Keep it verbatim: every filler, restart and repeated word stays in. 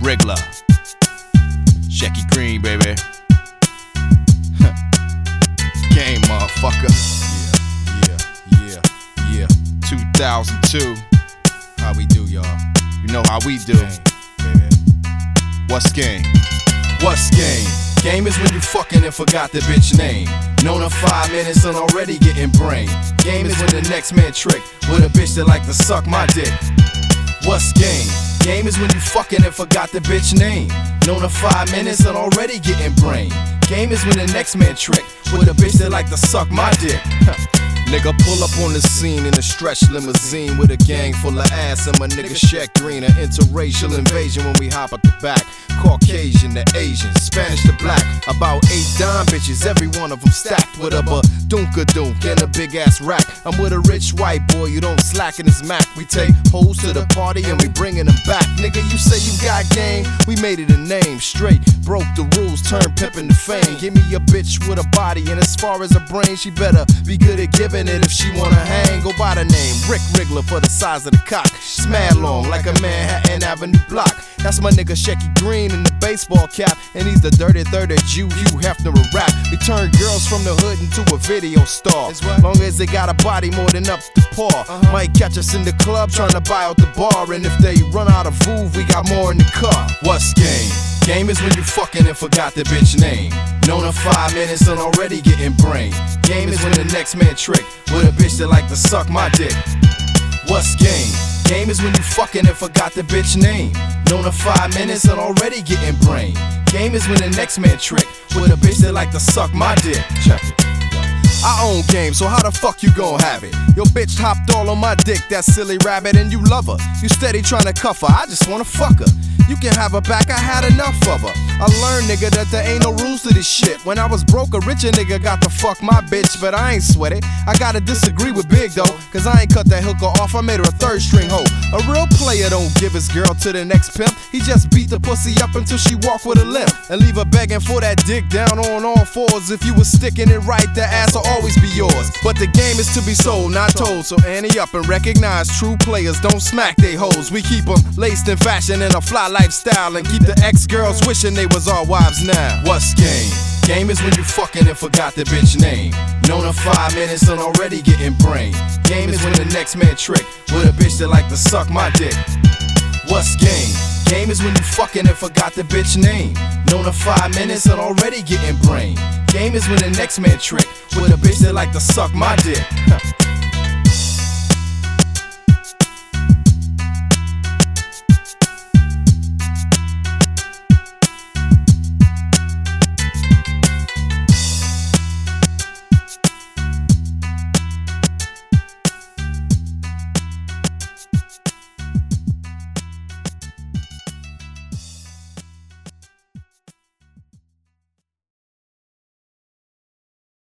Wriggler, Shecky Green, baby. Game, motherfucker. Yeah, yeah, yeah, yeah. two thousand two. How we do, y'all? You know how we do. Game, baby. What's game? What's game? Game is when you fucking and forgot the bitch name. Known her five minutes and already getting brain. Game is when the next man trick with a bitch that like to suck my dick. What's game? Game is when you fucking and forgot the bitch name. Known her five minutes and already getting brain. Game is when the next man trick with a bitch that like to suck my dick. Nigga pull up on the scene in a stretch limousine with a gang full of ass and my nigga Sheck Green. An interracial invasion when we hop at the back. Caucasian to Asian, Spanish to black. About eight dime bitches, every one of them stacked with a ba-dunk-a-dunk and a big ass rack. I'm with a rich white boy, you don't slack in his Mac. We take hoes to the party and we bringin' them back. Nigga, you say you got game, we made it a name. Straight, broke the rules, turned pimpin' to fame. Give me a bitch with a body, and as far as a brain, she better be good at giving it if she wanna hang. Go by the name Rick Wriggler for the size of the cock. She's mad long like a Manhattan Avenue block. That's my nigga Shecky Green in the baseball cap, and he's the dirty third of Jew, Hugh Hefner of rap. We turn girls from the hood into a video star. Long as they got a body more than up to par. Uh-huh. Might catch us in the club trying to buy out the bar, and if they run out of Vouv, we got more in the car. What's game? Game is when you fucking and forgot the bitch name. Known her five minutes and already getting brain. Game is when the next man trick with a bitch that like to suck my dick. What's game? Game is when you fucking and forgot the bitch name. Known her five minutes and already getting brain. Game is when the next man trick with a bitch that like to suck my dick. Check it. I own game, so how the fuck you gon' have it? Your bitch hopped all on my dick, that silly rabbit, and you love her. You steady tryna cuff her, I just wanna fuck her. You can have her back, I had enough of her. I learned, nigga, that there ain't no rules to this shit. When I was broke, a richer nigga got to fuck my bitch, but I ain't sweat it. I gotta disagree with Big though, cause I ain't cut that hooker off, I made her a third string hoe. A real player don't give his girl to the next pimp. He just beat the pussy up until she walk with a limp, and leave her begging for that dick down on all fours. If you was sticking it right, that ass will always be yours. But the game is to be sold, not told. So ante up and recognize true players don't smack they hoes. We keep them laced in fashion and a fly lifestyle, and keep the ex-girls wishing they was our wives now. What's game? Game is when you fucking and forgot the bitch name. Known her five minutes and already getting brain. Game is when the next man trick with a bitch that like to suck my dick. What's game? Game is when you fucking and forgot the bitch name. Known her five minutes and already getting brain. Game is when the next man trick with a bitch that like to suck my dick.